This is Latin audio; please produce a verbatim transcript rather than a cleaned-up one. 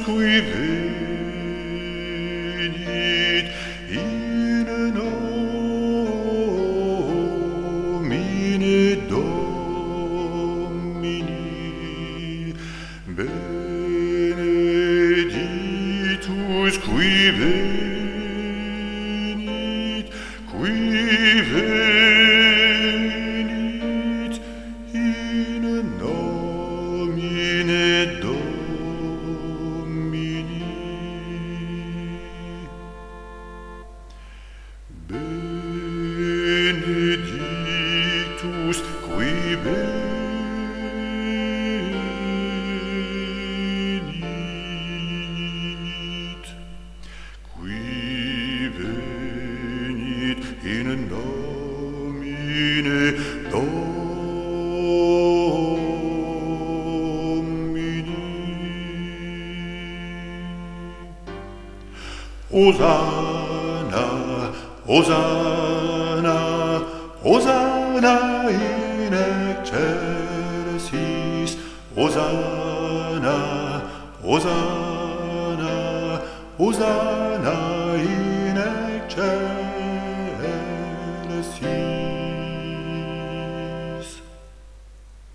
qui venit in nomine Domini, benedictus qui venit, qui venit in nomine Domini. Benedictus qui venit, qui venit in nomine Domini. Hosanna, Hosanna, Hosanna in excelsis, Hosanna, Hosanna, Hosanna in excelsis.